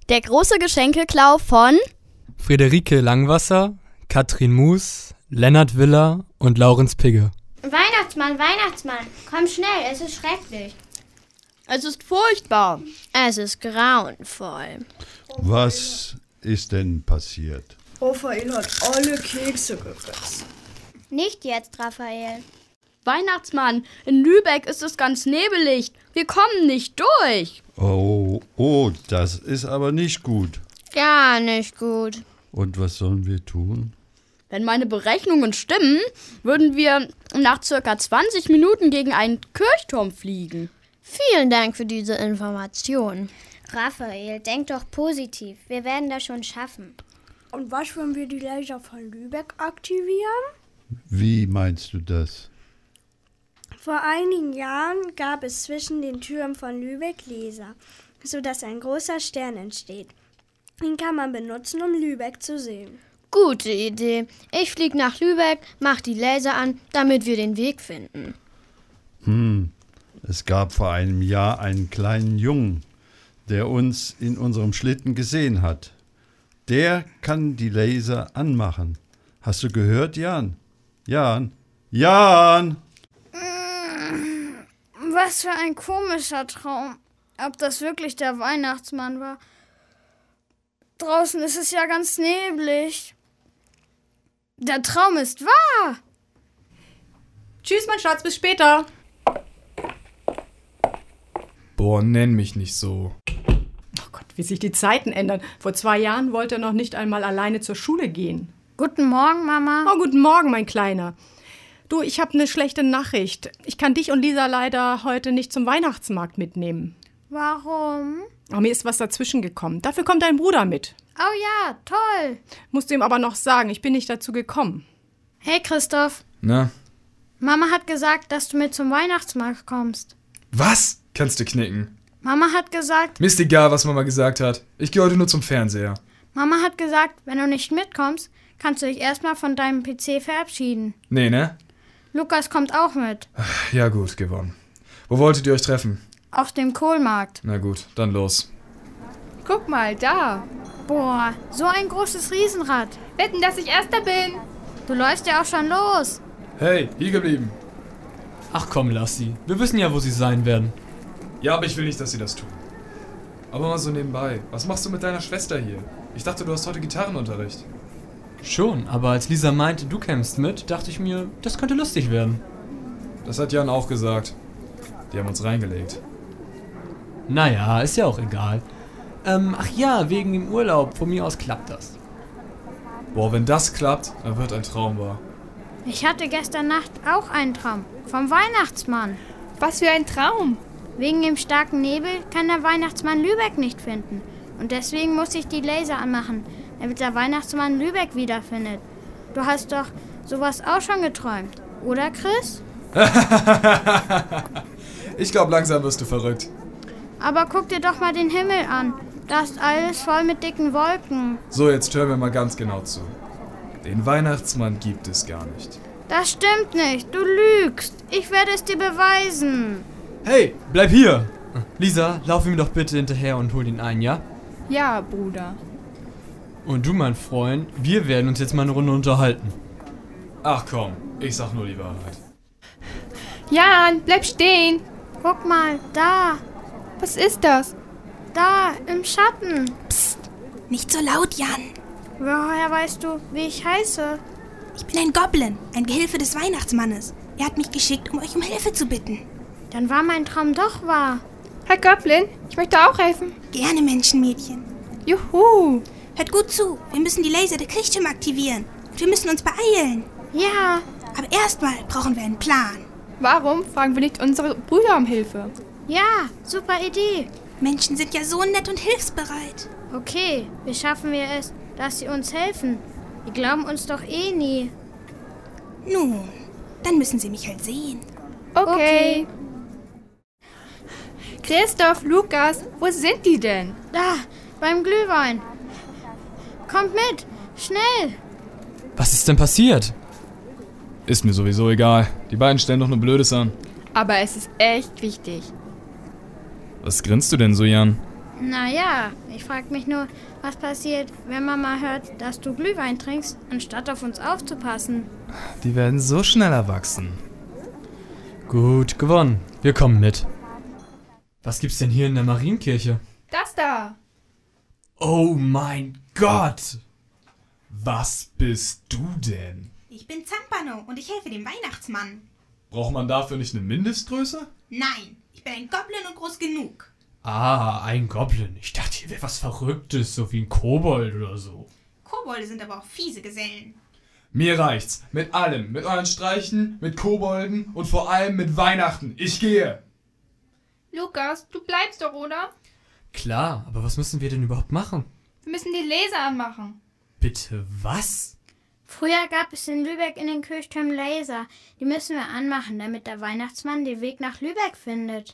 Der große Geschenkeklau von Friederike Langwasser, Katrin Mus, Lennart Willer und Laurenz Pigge. Weihnachtsmann, komm schnell, es ist schrecklich. Es ist furchtbar. Es ist grauenvoll. Was ist denn passiert? Raphael hat alle Kekse gegessen. Nicht jetzt, Raphael. Weihnachtsmann, in Lübeck ist es ganz nebelig. Wir kommen nicht durch. Oh, das ist aber nicht gut. Gar nicht gut. Und was sollen wir tun? Wenn meine Berechnungen stimmen, würden wir nach circa 20 Minuten gegen einen Kirchturm fliegen. Vielen Dank für diese Information. Raphael, denk doch positiv. Wir werden das schon schaffen. Und was, wenn wir die Laser von Lübeck aktivieren? Wie meinst du das? Vor einigen Jahren gab es zwischen den Türmen von Lübeck Laser, sodass ein großer Stern entsteht. Den kann man benutzen, um Lübeck zu sehen. Gute Idee. Ich fliege nach Lübeck, mach die Laser an, damit wir den Weg finden. Es gab vor einem Jahr einen kleinen Jungen, der uns in unserem Schlitten gesehen hat. Der kann die Laser anmachen. Hast du gehört, Jan? Jan? Was für ein komischer Traum. Ob das wirklich der Weihnachtsmann war? Draußen ist es ja ganz neblig. Der Traum ist wahr. Tschüss, mein Schatz, bis später. Boah, nenn mich nicht so. Oh Gott, wie sich die Zeiten ändern. Vor 2 Jahren wollte er noch nicht einmal alleine zur Schule gehen. Guten Morgen, Mama. Oh, guten Morgen, mein Kleiner. Du, ich habe eine schlechte Nachricht. Ich kann dich und Lisa leider heute nicht zum Weihnachtsmarkt mitnehmen. Warum? Oh, mir ist was dazwischen gekommen. Dafür kommt dein Bruder mit. Oh ja, toll. Musst du ihm aber noch sagen, ich bin nicht dazu gekommen. Hey, Christoph. Na? Mama hat gesagt, dass du mit zum Weihnachtsmarkt kommst. Was? Kannst du knicken. Mama hat gesagt... Mir ist egal, was Mama gesagt hat. Ich gehe heute nur zum Fernseher. Mama hat gesagt, wenn du nicht mitkommst, kannst du dich erstmal von deinem PC verabschieden. Nee, ne? Lukas kommt auch mit. Ja gut, gewonnen. Wo wolltet ihr euch treffen? Auf dem Kohlmarkt. Na gut, dann los. Guck mal, da. Boah, so ein großes Riesenrad. Wetten, dass ich Erster bin. Du läufst ja auch schon los. Hey, hier geblieben. Ach komm, lass sie. Wir wissen ja, wo sie sein werden. Ja, aber ich will nicht, dass sie das tun. Aber mal so nebenbei. Was machst du mit deiner Schwester hier? Ich dachte, du hast heute Gitarrenunterricht. Schon, aber als Lisa meinte, du kämpfst mit, dachte ich mir, das könnte lustig werden. Das hat Jan auch gesagt. Die haben uns reingelegt. Naja, ist ja auch egal. Ach ja, wegen dem Urlaub. Von mir aus klappt das. Boah, wenn das klappt, dann wird ein Traum wahr. Ich hatte gestern Nacht auch einen Traum. Vom Weihnachtsmann. Was für ein Traum. Wegen dem starken Nebel kann der Weihnachtsmann Lübeck nicht finden. Und deswegen muss ich die Laser anmachen, damit der Weihnachtsmann Lübeck wiederfindet. Du hast doch sowas auch schon geträumt, oder Chris? Ich glaube, langsam wirst du verrückt. Aber guck dir doch mal den Himmel an. Da ist alles voll mit dicken Wolken. So, jetzt hören wir mal ganz genau zu. Den Weihnachtsmann gibt es gar nicht. Das stimmt nicht. Du lügst. Ich werde es dir beweisen. Hey, bleib hier! Lisa, lauf ihm doch bitte hinterher und hol ihn ein, ja? Ja, Bruder. Und du, mein Freund, wir werden uns jetzt mal eine Runde unterhalten. Ach komm, ich sag nur die Wahrheit. Jan, bleib stehen. Guck mal, da. Was ist das? Da, im Schatten. Psst, nicht so laut, Jan. Woher weißt du, wie ich heiße? Ich bin ein Goblin, ein Gehilfe des Weihnachtsmannes. Er hat mich geschickt, um euch um Hilfe zu bitten. Dann war mein Traum doch wahr. Herr Goblin, ich möchte auch helfen. Gerne, Menschenmädchen. Juhu. Hört gut zu, wir müssen die Laser der Kirchtürme aktivieren. Und wir müssen uns beeilen. Ja. Aber erstmal brauchen wir einen Plan. Warum fragen wir nicht unsere Brüder um Hilfe? Ja, super Idee. Menschen sind ja so nett und hilfsbereit. Okay, wie schaffen wir es, dass sie uns helfen? Die glauben uns doch eh nie. Nun, dann müssen sie mich halt sehen. Okay. Christoph, Lukas, wo sind die denn? Da, beim Glühwein. Kommt mit, schnell. Was ist denn passiert? Ist mir sowieso egal. Die beiden stellen doch nur Blödes an. Aber es ist echt wichtig. Was grinst du denn so, Jan? Naja, ich frage mich nur, was passiert, wenn Mama hört, dass du Glühwein trinkst, anstatt auf uns aufzupassen. Die werden so schnell erwachsen. Gut, gewonnen. Wir kommen mit. Was gibt's denn hier in der Marienkirche? Das da. Oh mein Gott! Was bist du denn? Ich bin Zampano und ich helfe dem Weihnachtsmann. Braucht man dafür nicht eine Mindestgröße? Nein, ich bin ein Goblin und groß genug. Ah, ein Goblin. Ich dachte, hier wäre was Verrücktes, so wie ein Kobold oder so. Kobolde sind aber auch fiese Gesellen. Mir reicht's. Mit allem. Mit euren Streichen, mit Kobolden und vor allem mit Weihnachten. Ich gehe. Lukas, du bleibst doch, oder? Klar, aber was müssen wir denn überhaupt machen? Wir müssen die Laser anmachen. Bitte was? Früher gab es in Lübeck in den Kirchtürmen Laser. Die müssen wir anmachen, damit der Weihnachtsmann den Weg nach Lübeck findet.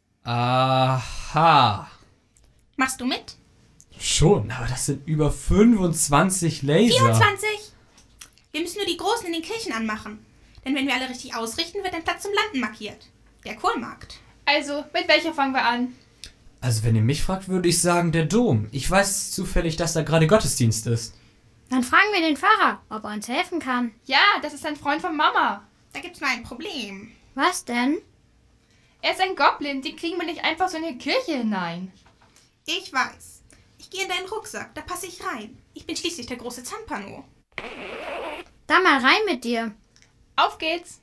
Aha. Machst du mit? Schon, aber das sind über 25 Laser. 24! Wir müssen nur die Großen in den Kirchen anmachen. Denn wenn wir alle richtig ausrichten, wird ein Platz zum Landen markiert. Der Kohlmarkt. Also, mit welcher fangen wir an? Also wenn ihr mich fragt, würde ich sagen der Dom. Ich weiß zufällig, dass da gerade Gottesdienst ist. Dann fragen wir den Pfarrer, ob er uns helfen kann. Ja, das ist ein Freund von Mama. Da gibt's nur ein Problem. Was denn? Er ist ein Goblin, den kriegen wir nicht einfach so in die Kirche hinein. Ich weiß. Ich gehe in deinen Rucksack, da passe ich rein. Ich bin schließlich der große Zampano. Da mal rein mit dir. Auf geht's.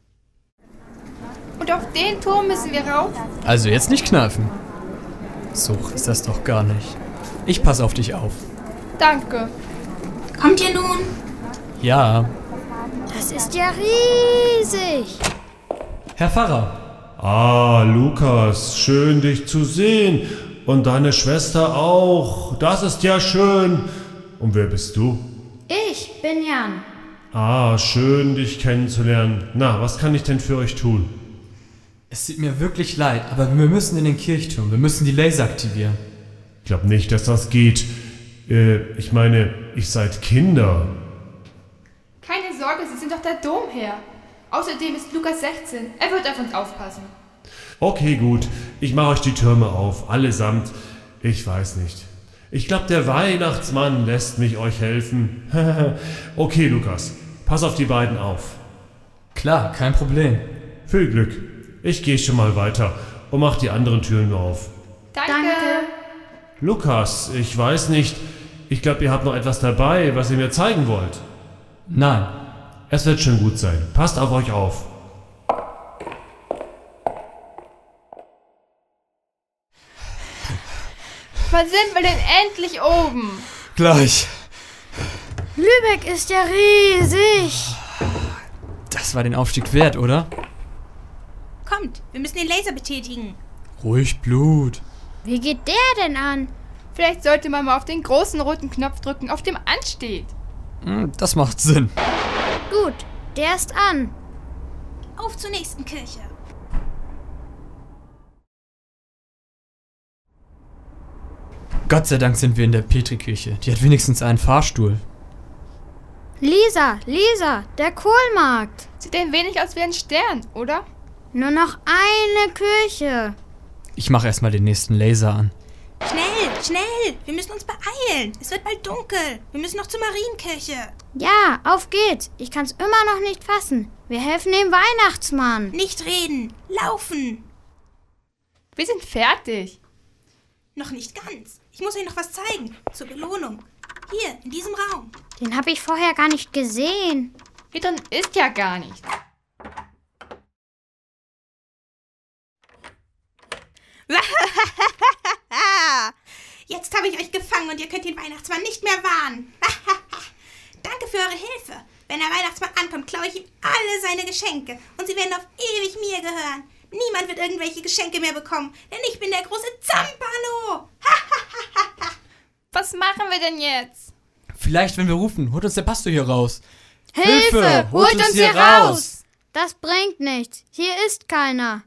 Und auf den Turm müssen wir rauf. Also jetzt nicht kneifen. So ist das doch gar nicht. Ich passe auf dich auf. Danke. Kommt ihr nun? Ja. Das ist ja riesig. Herr Pfarrer. Ah, Lukas, schön dich zu sehen. Und deine Schwester auch. Das ist ja schön. Und wer bist du? Ich bin Jan. Ah, schön dich kennenzulernen. Na, was kann ich denn für euch tun? Es tut mir wirklich leid, aber wir müssen in den Kirchturm. Wir müssen die Laser aktivieren. Ich glaube nicht, dass das geht. Ich meine, ihr seid Kinder. Keine Sorge, Sie sind doch der Domherr. Außerdem ist Lukas 16. Er wird auf uns aufpassen. Okay, gut. Ich mache euch die Türme auf, allesamt. Ich weiß nicht. Ich glaube, der Weihnachtsmann lässt mich euch helfen. Okay, Lukas, pass auf die beiden auf. Klar, kein Problem. Viel Glück. Ich gehe schon mal weiter und mach die anderen Türen nur auf. Danke. Lukas, ich weiß nicht. Ich glaube, ihr habt noch etwas dabei, was ihr mir zeigen wollt. Nein. Es wird schon gut sein. Passt auf euch auf. Wann sind wir denn endlich oben? Gleich. Lübeck ist ja riesig. Das war den Aufstieg wert, oder? Kommt, wir müssen den Laser betätigen. Ruhig Blut. Wie geht der denn an? Vielleicht sollte man mal auf den großen roten Knopf drücken, auf dem ansteht. Das macht Sinn. Gut, der ist an. Auf zur nächsten Kirche. Gott sei Dank sind wir in der Petrikirche. Die hat wenigstens einen Fahrstuhl. Lisa, der Kohlmarkt. Sieht ein wenig aus wie ein Stern, oder? Nur noch eine Kirche. Ich mache erstmal den nächsten Laser an. Schnell! Wir müssen uns beeilen. Es wird bald dunkel. Wir müssen noch zur Marienkirche. Ja, auf geht's. Ich kann's immer noch nicht fassen. Wir helfen dem Weihnachtsmann. Nicht reden, laufen. Wir sind fertig. Noch nicht ganz. Ich muss euch noch was zeigen. Zur Belohnung. Hier, in diesem Raum. Den habe ich vorher gar nicht gesehen. Hier drin ist ja gar nichts. Jetzt habe ich euch gefangen und ihr könnt den Weihnachtsmann nicht mehr warnen. Danke für eure Hilfe. Wenn der Weihnachtsmann ankommt, klaue ich ihm alle seine Geschenke. Und sie werden auf ewig mir gehören. Niemand wird irgendwelche Geschenke mehr bekommen, denn ich bin der große Zampano. Was machen wir denn jetzt? Vielleicht, wenn wir rufen, holt uns der Pastor hier raus. Hilfe! Holt uns hier raus! Das bringt nichts. Hier ist keiner.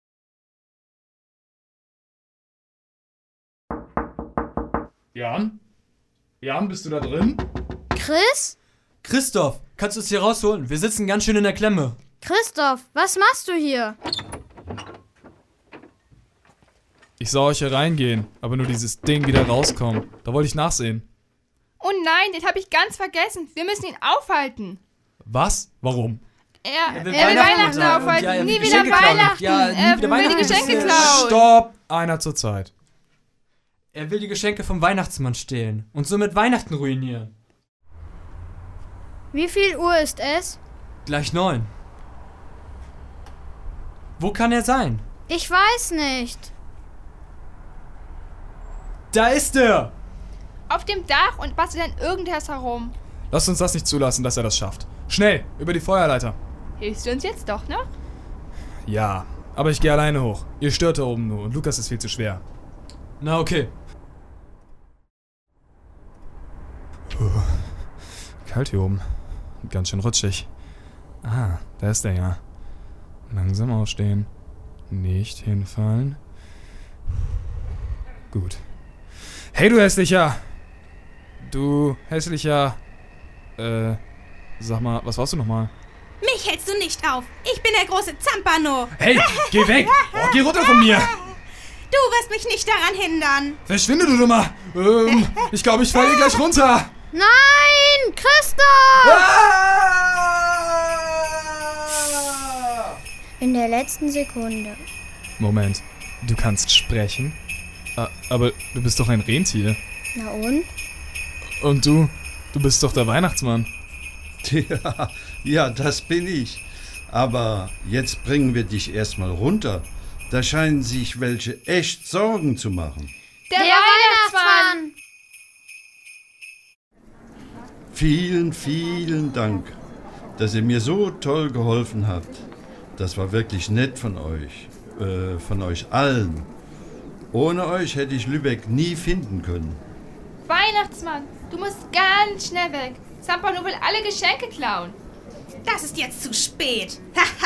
Jan? Jan, bist du da drin? Chris? Christoph, kannst du uns hier rausholen? Wir sitzen ganz schön in der Klemme. Christoph, was machst du hier? Ich sah euch hier reingehen, aber nur dieses Ding wieder rauskommen. Da wollte ich nachsehen. Oh nein, den habe ich ganz vergessen. Wir müssen ihn aufhalten. Was? Warum? Er will Weihnachten Weihnachten aufhalten. Ja, er will nie die wieder Geschenke klauen. Weihnachten. Ja, nie Er wieder will die Weihnachten. Geschenke klauen. Stopp! Einer zur Zeit. Er will die Geschenke vom Weihnachtsmann stehlen und somit Weihnachten ruinieren. Wie viel Uhr ist es? Gleich 9. Wo kann er sein? Ich weiß nicht. Da ist er! Auf dem Dach und bastelt an irgendwas herum. Lasst uns das nicht zulassen, dass er das schafft. Schnell, über die Feuerleiter. Hilfst du uns jetzt doch noch? Ja, aber ich gehe alleine hoch. Ihr stört da oben nur und Lukas ist viel zu schwer. Na okay. Puh. Kalt hier oben. Ganz schön rutschig. Ah, da ist er ja. Langsam aufstehen. Nicht hinfallen. Gut. Hey, du Hässlicher! Du Hässlicher... Sag mal, was warst du nochmal? Mich hältst du nicht auf. Ich bin der große Zampano. Hey, geh weg! Oh, geh runter von mir! Du wirst mich nicht daran hindern. Verschwinde, du Dummer! Ich glaube, ich falle hier gleich runter! Nein! Christoph! In der letzten Sekunde. Moment, du kannst sprechen? Aber du bist doch ein Rentier. Na und? Und du bist doch der Weihnachtsmann. Ja, das bin ich. Aber jetzt bringen wir dich erstmal runter. Da scheinen sich welche echt Sorgen zu machen. Der Weihnachtsmann! Vielen, vielen Dank, dass ihr mir so toll geholfen habt. Das war wirklich nett von euch allen. Ohne euch hätte ich Lübeck nie finden können. Weihnachtsmann, du musst ganz schnell weg. Zampano will alle Geschenke klauen. Das ist jetzt zu spät.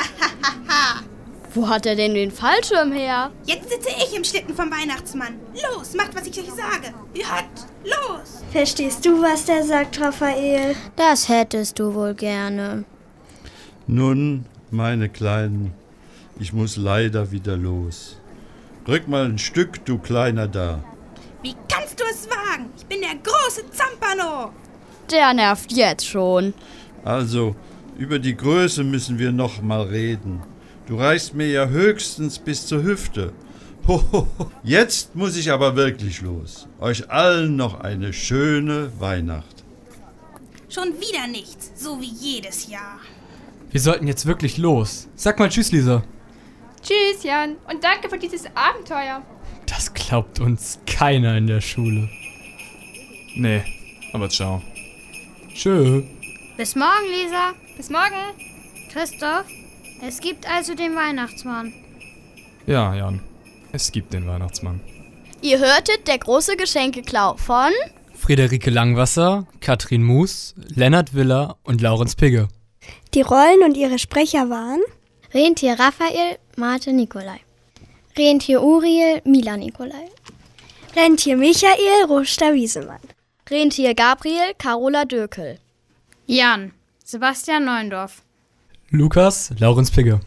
Wo hat er denn den Fallschirm her? Jetzt sitze ich im Schlitten vom Weihnachtsmann. Los, macht, was ich euch sage. Hört, los. Verstehst du, was der sagt, Raphael? Das hättest du wohl gerne. Nun, meine Kleinen, ich muss leider wieder los. Rück mal ein Stück, du Kleiner da. Wie kannst du es wagen? Ich bin der große Zampano. Der nervt jetzt schon. Also, über die Größe müssen wir noch mal reden. Du reichst mir ja höchstens bis zur Hüfte. Jetzt muss ich aber wirklich los. Euch allen noch eine schöne Weihnacht. Schon wieder nichts, so wie jedes Jahr. Wir sollten jetzt wirklich los. Sag mal Tschüss, Lisa. Tschüss, Jan. Und danke für dieses Abenteuer. Das glaubt uns keiner in der Schule. Nee, aber ciao. Tschö. Bis morgen, Lisa. Bis morgen. Christoph, es gibt also den Weihnachtsmann. Ja, Jan. Es gibt den Weihnachtsmann. Ihr hörtet der große Geschenkeklau von Friederike Langwasser, Katrin Mus, Lennart Willer und Laurenz Pigge. Die Rollen und ihre Sprecher waren Rentier Raphael, Marte Nikolai. Rentier Uriel, Mila Nikolai. Rentier Michael, Rosta Wiesemann. Rentier Gabriel, Carola Dökel. Jan, Sebastian Neundorf. Lukas, Laurenz Pigge.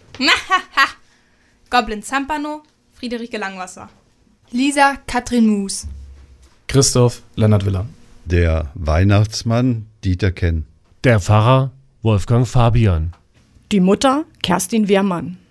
Goblin Zampano, Friederike Langwasser. Lisa, Katrin Mus. Christoph, Lennart Willer. Der Weihnachtsmann, Dieter Kenn. Der Pfarrer, Wolfgang Fabian. Die Mutter, Kerstin Wehrmann.